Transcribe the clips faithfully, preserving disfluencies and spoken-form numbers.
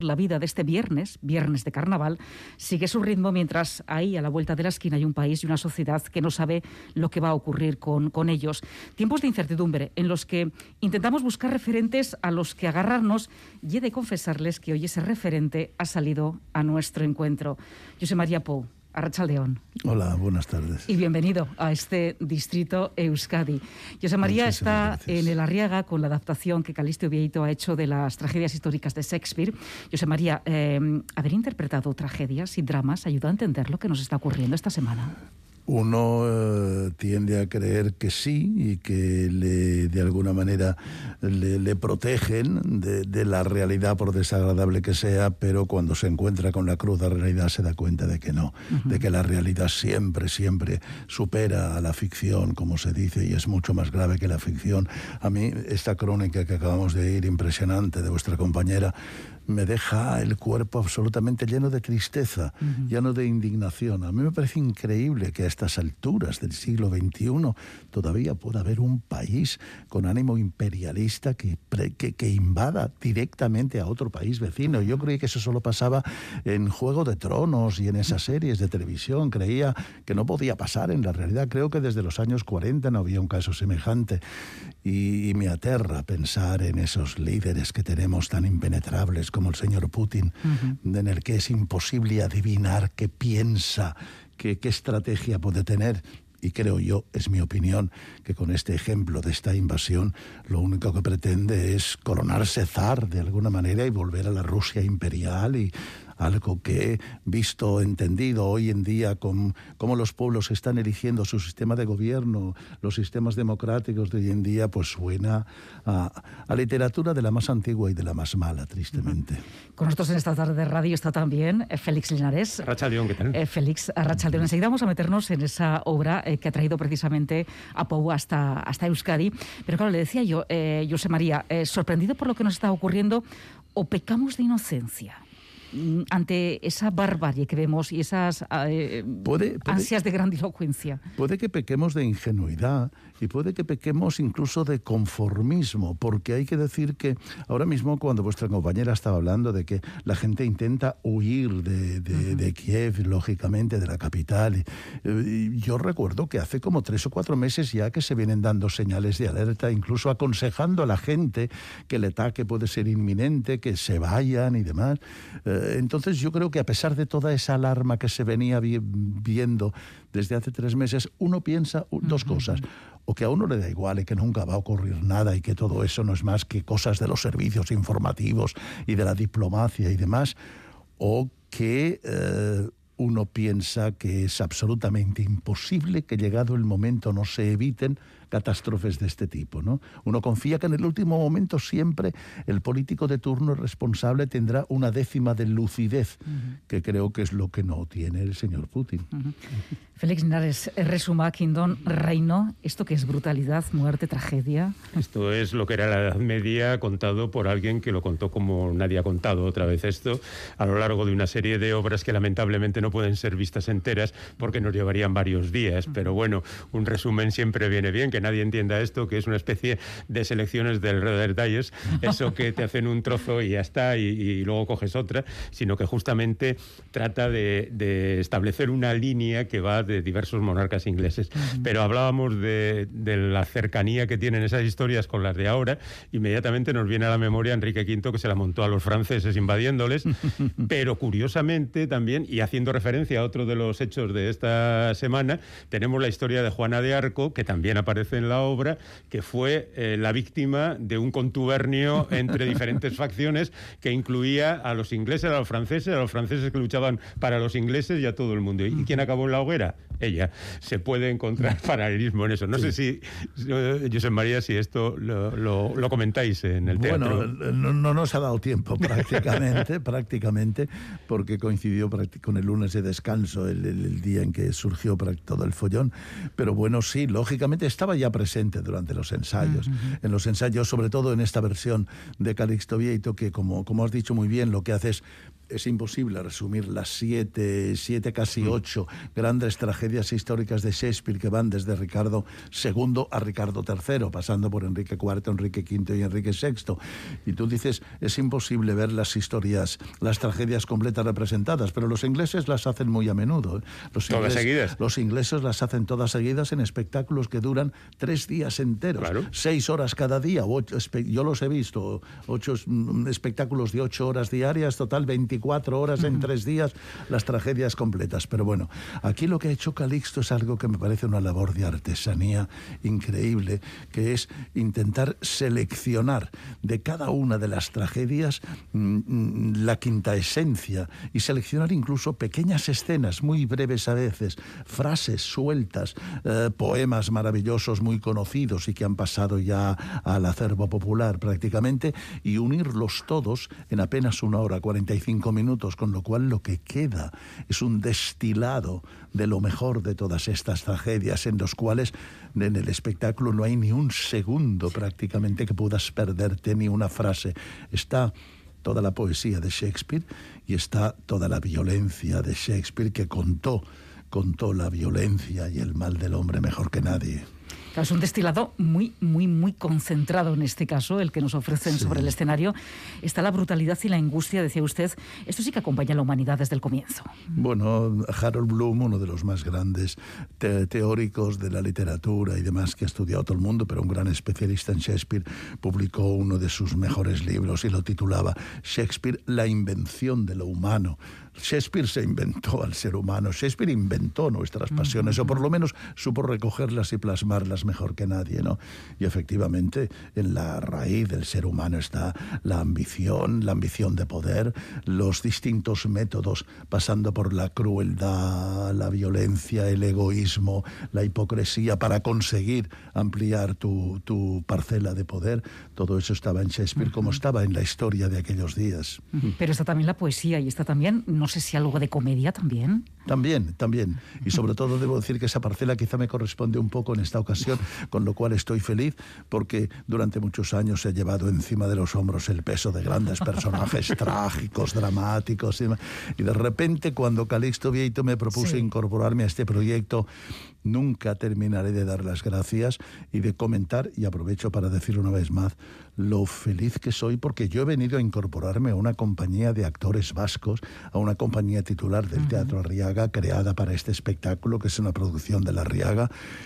La vida de este viernes, viernes de carnaval, sigue su ritmo mientras ahí a la vuelta de la esquina hay un país y una sociedad que no sabe lo que va a ocurrir con, con ellos. Tiempos de incertidumbre en los que intentamos buscar referentes a los que agarrarnos y he de confesarles que hoy ese referente ha salido a nuestro encuentro. Josep María Pou. Arratsaldeon. Hola, buenas tardes. Y bienvenido a este distrito Euskadi. Josep María está gracias. En el Arriaga con la adaptación que Calixto Vieito ha hecho de las tragedias históricas de Shakespeare. Josep María, eh, haber interpretado tragedias y dramas ayuda a entender lo que nos está ocurriendo esta semana. Uno eh, tiende a creer que sí y que le, de alguna manera le, le protegen de, de la realidad, por desagradable que sea, pero cuando se encuentra con la cruda realidad se da cuenta de que no, uh-huh. de que la realidad siempre, siempre supera a la ficción, como se dice, y es mucho más grave que la ficción. A mí esta crónica que acabamos de oír, impresionante, de vuestra compañera, me deja el cuerpo absolutamente lleno de tristeza, uh-huh. lleno de indignación. A mí me parece increíble que a estas alturas del siglo veintiuno todavía pueda haber un país con ánimo imperialista que, que, que invada directamente a otro país vecino. Yo creí que eso solo pasaba en Juego de Tronos y en esas series de televisión. Creía que no podía pasar en la realidad. Creo que desde los años cuarenta no había un caso semejante. Y, y me aterra pensar en esos líderes que tenemos tan impenetrables como el señor Putin, uh-huh. en el que es imposible adivinar qué piensa, qué, qué estrategia puede tener. Y creo yo, es mi opinión, que con este ejemplo de esta invasión lo único que pretende es coronarse zar de alguna manera y volver a la Rusia imperial, y algo que, visto, entendido hoy en día, con cómo los pueblos están eligiendo su sistema de gobierno, los sistemas democráticos de hoy en día, pues suena a, a literatura de la más antigua y de la más mala, tristemente. Uh-huh. Con nosotros en esta tarde de radio está también eh, Félix Linares. Arratsaldeon, ¿qué tal? Eh, Félix, Arratsaldeon. Enseguida vamos a meternos en esa obra eh, que ha traído precisamente a Pou hasta, hasta Euskadi. Pero claro, le decía yo, eh, Josep María, eh, sorprendido por lo que nos está ocurriendo, ¿o pecamos de inocencia ante esa barbarie que vemos y esas eh, puede, puede, ansias de grandilocuencia? Puede que pequemos de ingenuidad y puede que pequemos incluso de conformismo, porque hay que decir que ahora mismo, cuando vuestra compañera estaba hablando de que la gente intenta huir de, de, uh-huh. de Kiev, lógicamente, de la capital, y, y yo recuerdo que hace como tres o cuatro meses ya que se vienen dando señales de alerta, incluso aconsejando a la gente que el ataque puede ser inminente, que se vayan y demás. Eh, entonces yo creo que a pesar de toda esa alarma que se venía vi- viendo desde hace tres meses, uno piensa uh, dos uh-huh. cosas: o que a uno le da igual y que nunca va a ocurrir nada y que todo eso no es más que cosas de los servicios informativos y de la diplomacia y demás, o que eh, uno piensa que es absolutamente imposible que, llegado el momento, no se eviten catástrofes de este tipo, ¿no? Uno confía que en el último momento siempre el político de turno responsable tendrá una décima de lucidez, uh-huh. que creo que es lo que no tiene el señor Putin. Uh-huh. Félix Linares, resuma Quindón Reino, ¿esto qué es? ¿Brutalidad, muerte, tragedia? Esto es lo que era la Edad Media contado por alguien que lo contó como nadie ha contado otra vez esto, a lo largo de una serie de obras que lamentablemente no pueden ser vistas enteras porque nos llevarían varios días, uh-huh. pero bueno, un resumen siempre viene bien, que nadie entienda esto, que es una especie de selecciones del Reader's Digest, eso que te hacen un trozo y ya está, y, y luego coges otra, sino que justamente trata de, de establecer una línea que va de diversos monarcas ingleses. Uh-huh. Pero hablábamos de, de la cercanía que tienen esas historias con las de ahora. Inmediatamente nos viene a la memoria Enrique quinto, que se la montó a los franceses invadiéndoles, pero curiosamente también, y haciendo referencia a otro de los hechos de esta semana, tenemos la historia de Juana de Arco, que también aparece en la obra, que fue eh, la víctima de un contubernio entre diferentes facciones que incluía a los ingleses, a los franceses, a los franceses que luchaban para los ingleses y a todo el mundo. ¿Y quién acabó en la hoguera? Ella. Se puede encontrar paralelismo en eso. No sí. sé si, Josep María, si esto lo, lo, lo comentáis en el teatro. Bueno, no, no nos ha dado tiempo prácticamente, prácticamente, porque coincidió con el lunes de descanso, el, el, el día en que surgió todo el follón. Pero bueno, sí, lógicamente estaba ya presente durante los ensayos. Uh-huh. En los ensayos, sobre todo en esta versión de Calixto Vieito, que como, como has dicho muy bien, lo que hace es es imposible resumir las siete, siete casi ocho grandes tragedias históricas de Shakespeare que van desde Ricardo segundo a Ricardo tercero, pasando por Enrique cuarto, Enrique quinto y Enrique sexto. Y tú dices, es imposible ver las historias, las tragedias completas representadas, pero los ingleses las hacen muy a menudo. ¿eh? Los ¿Todas ingleses, seguidas? Los ingleses las hacen todas seguidas en espectáculos que duran tres días enteros, claro. seis horas cada día. Ocho, yo los he visto, ocho espectáculos de ocho horas diarias, total veinticuatro horas en tres días, las tragedias completas. Pero bueno, aquí lo que ha hecho Calixto es algo que me parece una labor de artesanía increíble, que es intentar seleccionar de cada una de las tragedias mmm, la quinta esencia y seleccionar incluso pequeñas escenas muy breves a veces, frases sueltas, eh, poemas maravillosos muy conocidos y que han pasado ya al acervo popular prácticamente, y unirlos todos en apenas una hora cuarenta y cinco minutos, con lo cual lo que queda es un destilado de lo mejor de todas estas tragedias, en los cuales en el espectáculo no hay ni un segundo prácticamente que puedas perderte, ni una frase. Está toda la poesía de Shakespeare y está toda la violencia de Shakespeare, que contó, contó la violencia y el mal del hombre mejor que nadie. Claro, es un destilado muy, muy, muy concentrado en este caso, el que nos ofrecen sí. sobre el escenario. Está la brutalidad y la angustia, decía usted. Esto sí que acompaña a la humanidad desde el comienzo. Bueno, Harold Bloom, uno de los más grandes te- teóricos de la literatura y demás que ha estudiado todo el mundo, pero un gran especialista en Shakespeare, publicó uno de sus mejores libros y lo titulaba Shakespeare, la invención de lo humano. Shakespeare se inventó al ser humano, Shakespeare inventó nuestras pasiones, uh-huh. o por lo menos supo recogerlas y plasmarlas mejor que nadie, ¿no? Y efectivamente, en la raíz del ser humano está la ambición, la ambición de poder, los distintos métodos, pasando por la crueldad, la violencia, el egoísmo, la hipocresía, para conseguir ampliar tu, tu parcela de poder. Todo eso estaba en Shakespeare, uh-huh. como estaba en la historia de aquellos días. Uh-huh. Pero está también la poesía y está también, no sé si algo de comedia también. También, también. Y sobre todo debo decir que esa parcela quizá me corresponde un poco en esta ocasión, con lo cual estoy feliz, porque durante muchos años he llevado encima de los hombros el peso de grandes personajes trágicos, dramáticos, y, y de repente cuando Calixto Vieito me propuso sí. incorporarme a este proyecto, nunca terminaré de dar las gracias y de comentar, y aprovecho para decirlo una vez más, lo feliz que soy, porque yo he venido a incorporarme a una compañía de actores vascos, a una compañía titular del uh-huh. Teatro Arriaga, creada para este espectáculo, que es una producción de la Arriaga,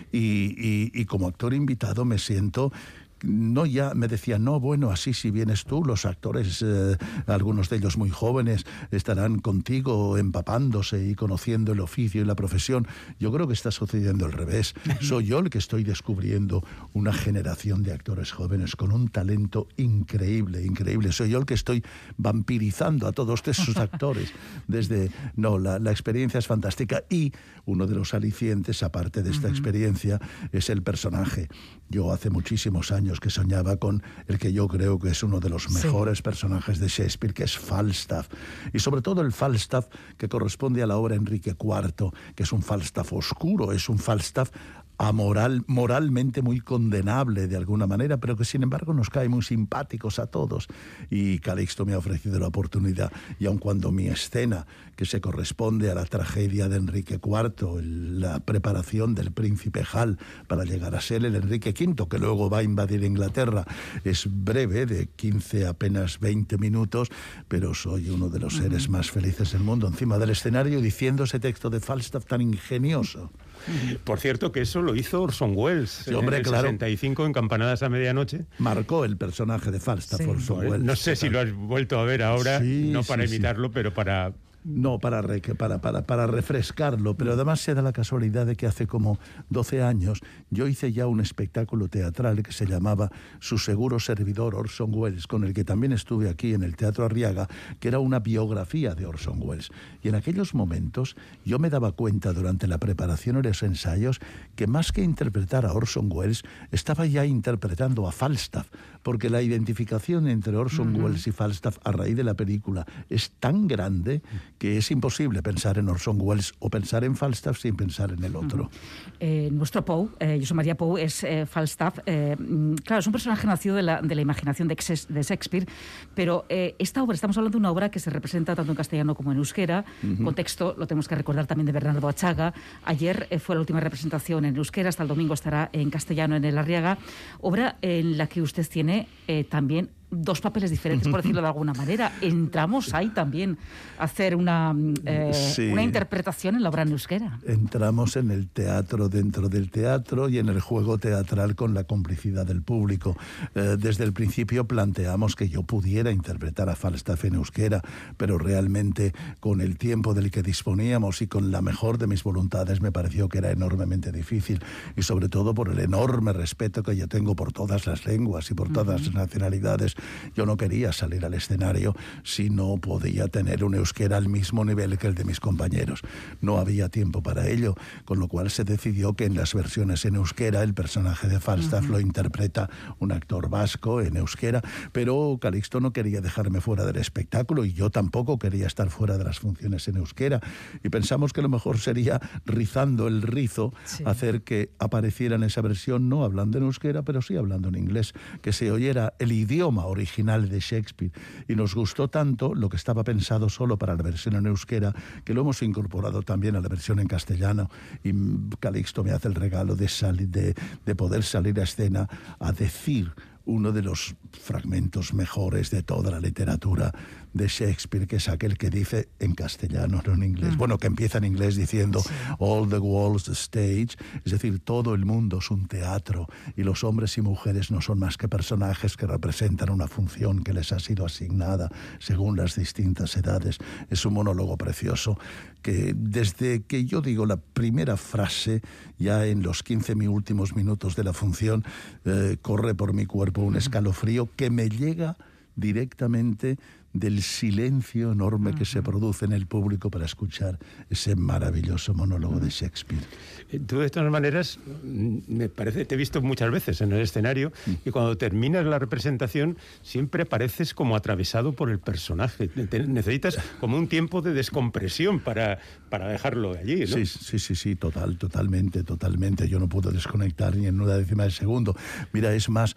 y, y, y como actor invitado me siento... No, ya me decían, no, bueno, así si vienes tú, los actores, eh, algunos de ellos muy jóvenes, estarán contigo empapándose y conociendo el oficio y la profesión. Yo creo que está sucediendo al revés. Soy yo el que estoy descubriendo una generación de actores jóvenes con un talento increíble, increíble. Soy yo el que estoy vampirizando a todos esos actores. Desde, no, la, la experiencia es fantástica, y uno de los alicientes, aparte de esta uh-huh. experiencia, es el personaje. Yo hace muchísimos años que soñaba con el que yo creo que es uno de los mejores sí. personajes de Shakespeare, que es Falstaff, y sobre todo el Falstaff que corresponde a la obra Enrique cuarto, que es un Falstaff oscuro, es un Falstaff amoral, moralmente muy condenable de alguna manera, pero que sin embargo nos cae muy simpáticos a todos. Y Calixto me ha ofrecido la oportunidad, y aun cuando mi escena, que se corresponde a la tragedia de Enrique cuarto, el, la preparación del príncipe Hal para llegar a ser el Enrique quinto, que luego va a invadir Inglaterra, es breve, de quince apenas veinte minutos, pero soy uno de los seres más felices del mundo encima del escenario diciendo ese texto de Falstaff tan ingenioso. Por cierto, que eso lo hizo Orson Welles sí, hombre, en el claro. sesenta y cinco, en Campanadas a Medianoche. Marcó el personaje de Falstaff, sí. Orson Welles. No sé si lo has vuelto a ver ahora, sí, no para sí, imitarlo, sí. pero para... No, para, re, para, para, para refrescarlo, pero además se da la casualidad de que hace como doce años yo hice ya un espectáculo teatral que se llamaba Su seguro servidor Orson Welles, con el que también estuve aquí en el Teatro Arriaga, que era una biografía de Orson Welles. Y en aquellos momentos yo me daba cuenta durante la preparación de los ensayos que más que interpretar a Orson Welles, estaba ya interpretando a Falstaff, porque la identificación entre Orson uh-huh. Welles y Falstaff a raíz de la película es tan grande que es imposible pensar en Orson Welles o pensar en Falstaff sin pensar en el otro. Uh-huh. eh, nuestro Poe, eh, Josep María Poe, es eh, Falstaff. Eh, claro, es un personaje nacido de la, de la imaginación de, de Shakespeare, pero eh, esta obra, estamos hablando de una obra que se representa tanto en castellano como en euskera. Uh-huh. Contexto, lo tenemos que recordar también, de Bernardo Achaga. Ayer eh, fue la última representación en euskera, hasta el domingo estará en castellano en el Arriaga. Obra en la que usted tiene eh, también dos papeles diferentes, por decirlo de alguna manera. Entramos ahí también a hacer una, eh, sí. una interpretación en la obra en euskera. Entramos en el teatro dentro del teatro y en el juego teatral con la complicidad del público. Eh, desde el principio planteamos que yo pudiera interpretar a Falstaff en euskera, pero realmente con el tiempo del que disponíamos y con la mejor de mis voluntades me pareció que era enormemente difícil, y sobre todo por el enorme respeto que yo tengo por todas las lenguas y por todas uh-huh. las nacionalidades. Yo no quería salir al escenario si no podía tener un euskera al mismo nivel que el de mis compañeros. No había tiempo para ello, con lo cual se decidió que en las versiones en euskera el personaje de Falstaff uh-huh. lo interpreta un actor vasco en euskera, pero Calixto no quería dejarme fuera del espectáculo y yo tampoco quería estar fuera de las funciones en euskera, y pensamos que lo mejor sería, rizando el rizo, sí. hacer que apareciera en esa versión no hablando en euskera, pero sí hablando en inglés, que se oyera el idioma original de Shakespeare, y nos gustó tanto lo que estaba pensado solo para la versión en euskera que lo hemos incorporado también a la versión en castellano, y Calixto me hace el regalo de, salir, de, de poder salir a escena a decir uno de los fragmentos mejores de toda la literatura de Shakespeare, que es aquel que dice en castellano, no en inglés. Uh-huh. Bueno, que empieza en inglés diciendo sí. All the world's a stage, es decir, todo el mundo es un teatro y los hombres y mujeres no son más que personajes que representan una función que les ha sido asignada según las distintas edades. Es un monólogo precioso que desde que yo digo la primera frase, ya en los quince últimos minutos de la función, eh, corre por mi cuerpo un escalofrío que me llega directamente del silencio enorme uh-huh. que se produce en el público para escuchar ese maravilloso monólogo uh-huh. de Shakespeare. Tú, de todas maneras, me parece, te he visto muchas veces en el escenario uh-huh. y cuando terminas la representación siempre apareces como atravesado por el personaje. Te necesitas como un tiempo de descompresión para, para dejarlo allí, ¿no? Sí, sí, sí, sí, total, totalmente, totalmente. Yo no puedo desconectar ni en una décima de segundo. Mira, es más...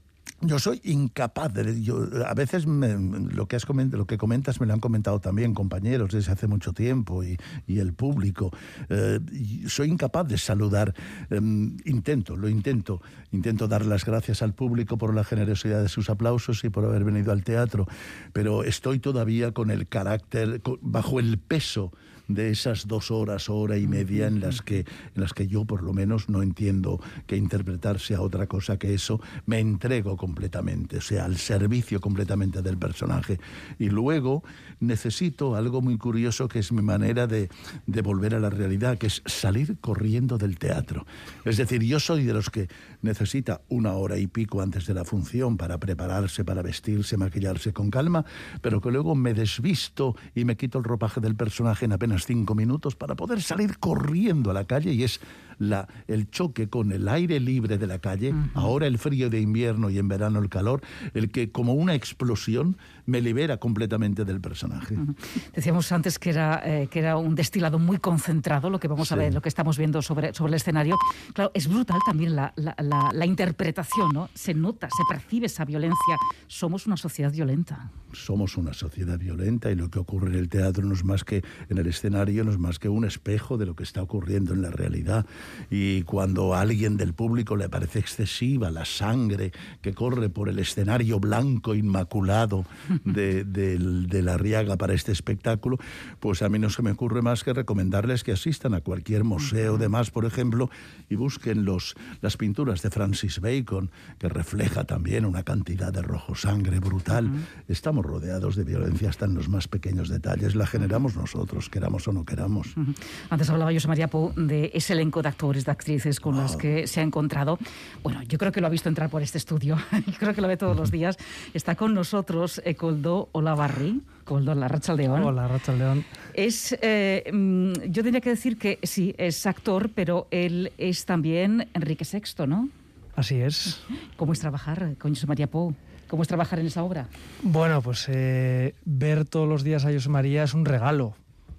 Yo soy incapaz de... Yo, a veces me, lo, que has coment, lo que comentas me lo han comentado también compañeros desde hace mucho tiempo y, y el público. Eh, y soy incapaz de saludar. Eh, intento, lo intento. Intento dar las gracias al público por la generosidad de sus aplausos y por haber venido al teatro. Pero estoy todavía con el carácter, con, bajo el peso de esas dos horas, hora y media en las que en las que yo por lo menos no entiendo que interpretar sea otra cosa que eso. Me entrego completamente, o sea, al servicio completamente del personaje. Y luego necesito algo muy curioso, que es mi manera de, de volver a la realidad, que es salir corriendo del teatro. Es decir, yo soy de los que necesita una hora y pico antes de la función para prepararse, para vestirse, maquillarse con calma, pero que luego me desvisto y me quito el ropaje del personaje en apenas cinco minutos para poder salir corriendo a la calle, y es la, el choque con el aire libre de la calle, uh-huh. ahora el frío de invierno y en verano el calor, el que como una explosión me libera completamente del personaje. Uh-huh. Decíamos antes que era, eh, que era un destilado muy concentrado, lo que vamos sí. a ver, lo que estamos viendo sobre, sobre el escenario. Claro, es brutal también la, la, la, la interpretación, ¿no? Se nota, se percibe esa violencia. Somos una sociedad violenta. Somos una sociedad violenta, y lo que ocurre en el teatro no es más que, en el escenario, no es más que un espejo de lo que está ocurriendo en la realidad. Y cuando a alguien del público le parece excesiva la sangre que corre por el escenario blanco inmaculado de, de, de la Arriaga para este espectáculo, pues a mí no se me ocurre más que recomendarles que asistan a cualquier museo de más, por ejemplo, y busquen los, las pinturas de Francis Bacon, que refleja también una cantidad de rojo sangre brutal. Uh-huh. Estamos rodeados de violencia hasta en los más pequeños detalles. La generamos nosotros, queramos o no queramos. Uh-huh. Antes hablaba Josep María Pou de ese elenco de actores, de actrices con oh. las que se ha encontrado. Bueno, yo creo que lo ha visto entrar por este estudio. Yo creo que lo ve todos los días. Está con nosotros eh, Koldo Olavarri. Koldo Larratsaldeon. Hola, Larratsaldeon. Es, eh, yo tendría que decir que sí, es actor, pero él es también Enrique sexto, ¿no? Así es. ¿Cómo es trabajar con Josep María Pou? ¿Cómo es trabajar en esa obra? Bueno, pues eh, ver todos los días a Josep María es un regalo,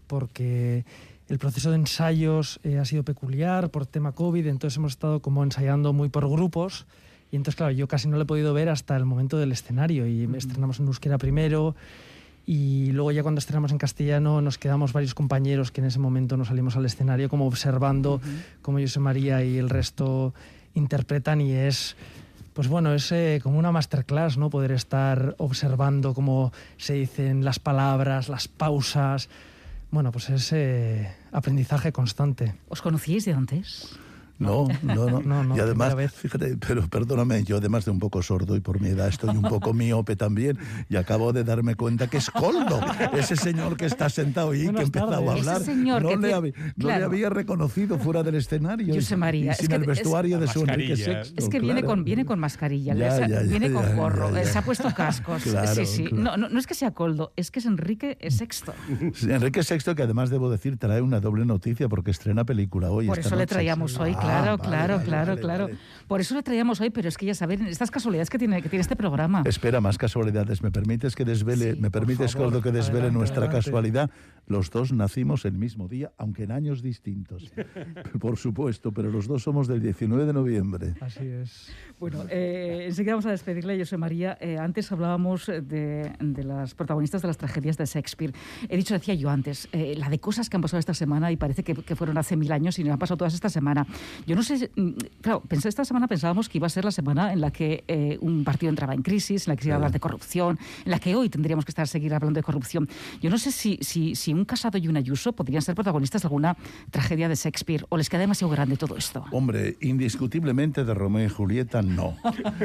porque el proceso de ensayos eh, ha sido peculiar por tema COVID, entonces hemos estado como ensayando muy por grupos y entonces, claro, yo casi no lo he podido ver hasta el momento del escenario y uh-huh. estrenamos en euskera primero y luego ya cuando estrenamos en castellano nos quedamos varios compañeros que en ese momento nos salimos al escenario como observando uh-huh. cómo José María y el resto interpretan y es... Pues bueno, es eh, como una masterclass, ¿no? Poder estar observando cómo se dicen las palabras, las pausas. Bueno, pues es eh, aprendizaje constante. ¿Os conocíais de antes? No, no, no, no, no y además, vez. fíjate, pero perdóname, yo además de un poco sordo y por mi edad estoy un poco miope también y acabo de darme cuenta que es Koldo, ese señor que está sentado ahí, Buenas que empezaba tardes. a hablar. Ese señor no que le, tiene... había, claro. no le había reconocido fuera del escenario. José María, y sin es que el vestuario es, de su Enrique mascarilla. sexto. Es que claro. viene con, viene con mascarilla, Ya, ya, ya, viene ya, con ya, gorro, ya, ya. se ha puesto cascos. Claro, sí, sí. claro. No, no, no es que sea Koldo, es que es Enrique sexto. Sí, Enrique sexto, que además debo decir, trae una doble noticia porque estrena película hoy. Por esta eso le noche. traíamos hoy, Ah, claro, vale, claro, vale, claro, vale, claro. vale. Por eso le traíamos hoy, pero es que ya saben, estas casualidades que tiene, que tiene este programa. Espera, más casualidades. ¿Me permites que desvele, Sí, me por permites, favor, Koldo, que desvele adelante, nuestra adelante. casualidad? Los dos nacimos el mismo día, aunque en años distintos. Por supuesto, pero los dos somos del diecinueve de noviembre. Así es. Bueno, eh, enseguida vamos a despedirle a José María. Eh, antes hablábamos de, de las protagonistas de las tragedias de Shakespeare. He dicho, decía yo antes, eh, la de cosas que han pasado esta semana y parece que, que fueron hace mil años y no han pasado todas esta semana. Yo no sé, claro, pensé, esta semana pensábamos que iba a ser la semana en la que eh, un partido entraba en crisis, en la que se iba a hablar de corrupción, en la que hoy tendríamos que estar seguir hablando de corrupción. Yo no sé si, si, si un Casado y un Ayuso podrían ser protagonistas de alguna tragedia de Shakespeare o les queda demasiado grande todo esto. Hombre, indiscutiblemente de Romeo y Julieta no.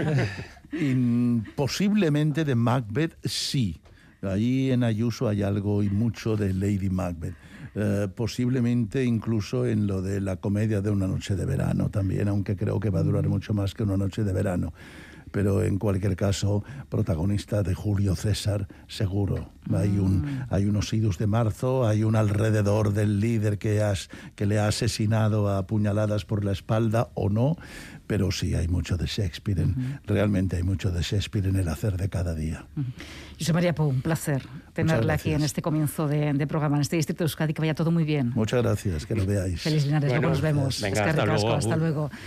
In, posiblemente de Macbeth sí. Ahí en Ayuso hay algo y mucho de Lady Macbeth. Eh, posiblemente incluso en lo de la comedia de Una noche de verano también, aunque creo que va a durar mucho más que Una noche de verano. Pero en cualquier caso, protagonista de Julio César, seguro. Hay, un, hay unos idus de marzo, hay un alrededor del líder que, has, que le ha asesinado a puñaladas por la espalda o no, pero sí hay mucho de Shakespeare, en, uh-huh. realmente hay mucho de Shakespeare en el hacer de cada día. Uh-huh. José María Pou, un placer tenerla aquí en este comienzo de, de programa, en este distrito de Euskadi, que vaya todo muy bien. Muchas gracias, que lo veáis. Feliz Linares, bueno, luego nos vemos. Venga, Eskerrik hasta asko, luego. hasta luego.